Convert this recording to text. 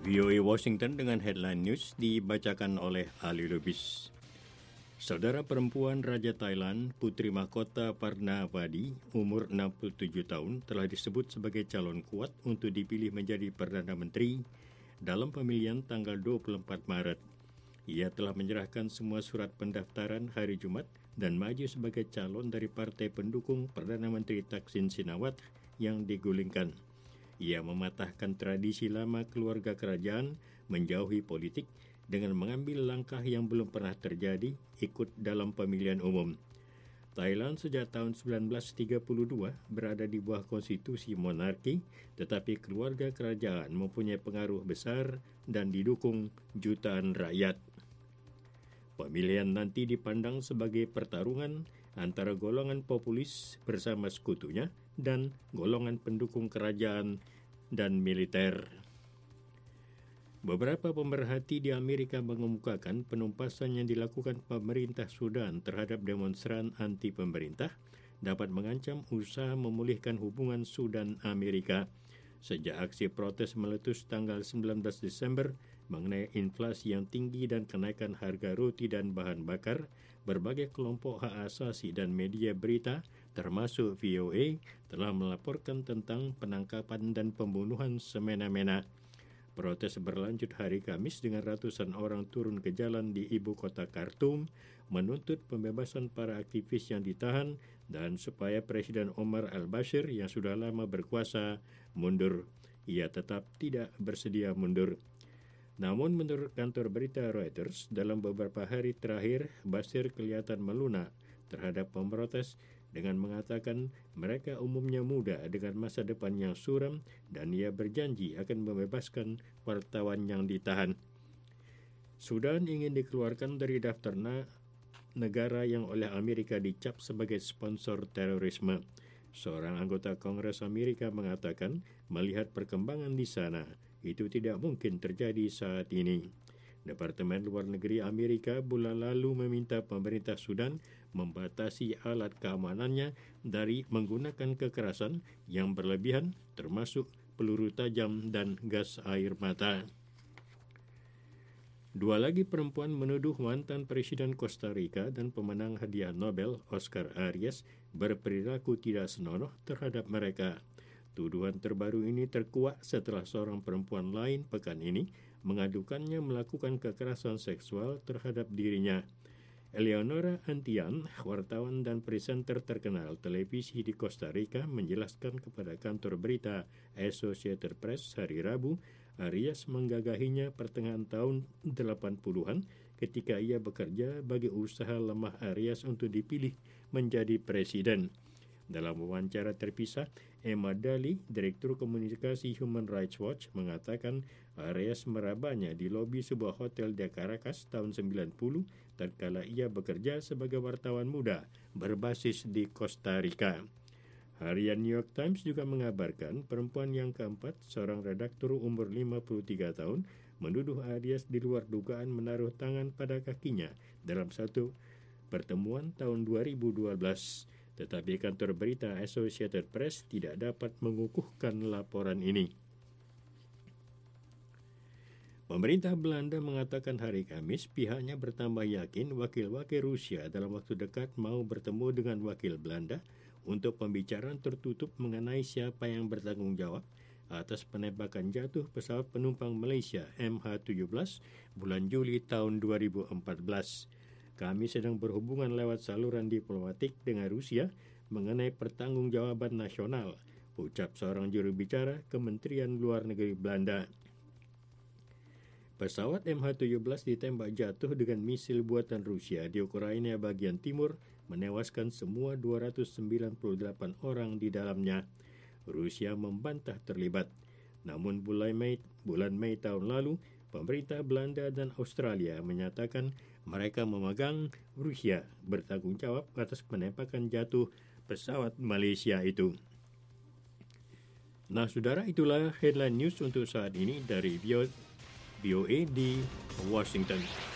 VOA Washington dengan headline news dibacakan oleh Ali Lubis. Saudara perempuan Raja Thailand, Putri Mahkota Parnavati, umur 67 tahun, telah disebut sebagai calon kuat untuk dipilih menjadi Perdana Menteri dalam pemilihan tanggal 24 Maret. Ia telah menyerahkan semua surat pendaftaran hari Jumat dan maju sebagai calon dari partai pendukung Perdana Menteri Thaksin Shinawatra yang digulingkan. Ia mematahkan tradisi lama keluarga kerajaan menjauhi politik dengan mengambil langkah yang belum pernah terjadi ikut dalam pemilihan umum. Thailand sejak tahun 1932 berada di bawah konstitusi monarki, tetapi keluarga kerajaan mempunyai pengaruh besar dan didukung jutaan rakyat. Pemilihan nanti dipandang sebagai pertarungan antara golongan populis bersama sekutunya dan golongan pendukung kerajaan dan militer. Beberapa pemerhati di Amerika mengemukakan penumpasan yang dilakukan pemerintah Sudan terhadap demonstran anti-pemerintah dapat mengancam usaha memulihkan hubungan Sudan-Amerika. Sejak aksi protes meletus tanggal 19 Desember mengenai inflasi yang tinggi dan kenaikan harga roti dan bahan bakar, berbagai kelompok hak asasi dan media berita, termasuk VOA, telah melaporkan tentang penangkapan dan pembunuhan semena-mena. Protes berlanjut hari Kamis dengan ratusan orang turun ke jalan di ibu kota Khartoum menuntut pembebasan para aktivis yang ditahan dan supaya Presiden Omar al-Bashir yang sudah lama berkuasa mundur. Ia tetap tidak bersedia mundur. Namun menurut kantor berita Reuters, dalam beberapa hari terakhir Bashir kelihatan melunak terhadap pemprotes dengan mengatakan mereka umumnya muda dengan masa depan yang suram dan ia berjanji akan membebaskan wartawan yang ditahan. Sudan ingin dikeluarkan dari daftar negara yang oleh Amerika dicap sebagai sponsor terorisme. Seorang anggota Kongres Amerika mengatakan melihat perkembangan di sana, itu tidak mungkin terjadi saat ini. Departemen Luar Negeri Amerika bulan lalu meminta pemerintah Sudan membatasi alat keamanannya dari menggunakan kekerasan yang berlebihan, termasuk peluru tajam dan gas air mata. Dua lagi perempuan menuduh mantan Presiden Costa Rica dan pemenang hadiah Nobel Oscar Arias berperilaku tidak senonoh terhadap mereka. Tuduhan terbaru ini terkuak setelah seorang perempuan lain pekan ini mengadukannya melakukan kekerasan seksual terhadap dirinya. Eleonora Antian, wartawan dan presenter terkenal televisi di Costa Rica, menjelaskan kepada kantor berita Associated Press hari Rabu, Arias menggagahinya pertengahan tahun 80-an ketika ia bekerja bagi usaha lemah Arias untuk dipilih menjadi presiden. Dalam wawancara terpisah, Emma Daly, Direktur Komunikasi Human Rights Watch, mengatakan Arias merabanya di lobi sebuah hotel di Caracas tahun 90 tatkala ia bekerja sebagai wartawan muda berbasis di Costa Rica. Harian New York Times juga mengabarkan perempuan yang keempat, seorang redaktur umur 53 tahun, menuduh Arias di luar dugaan menaruh tangan pada kakinya dalam satu pertemuan tahun 2012. Tetapi kantor berita Associated Press tidak dapat mengukuhkan laporan ini. Pemerintah Belanda mengatakan hari Kamis pihaknya bertambah yakin wakil-wakil Rusia dalam waktu dekat mau bertemu dengan wakil Belanda untuk pembicaraan tertutup mengenai siapa yang bertanggung jawab atas penembakan jatuh pesawat penumpang Malaysia MH17 bulan Juli tahun 2014. Kami sedang berhubungan lewat saluran diplomatik dengan Rusia mengenai pertanggungjawaban nasional, ucap seorang juru bicara Kementerian Luar Negeri Belanda. Pesawat MH17 ditembak jatuh dengan misil buatan Rusia di Ukraina bagian timur, menewaskan semua 298 orang di dalamnya. Rusia membantah terlibat. Namun bulan Mei tahun lalu, pemerintah Belanda dan Australia menyatakan mereka memegang Rusia bertanggung jawab atas penembakan jatuh pesawat Malaysia itu. Nah, saudara, itulah headline news untuk saat ini dari VOA di Washington.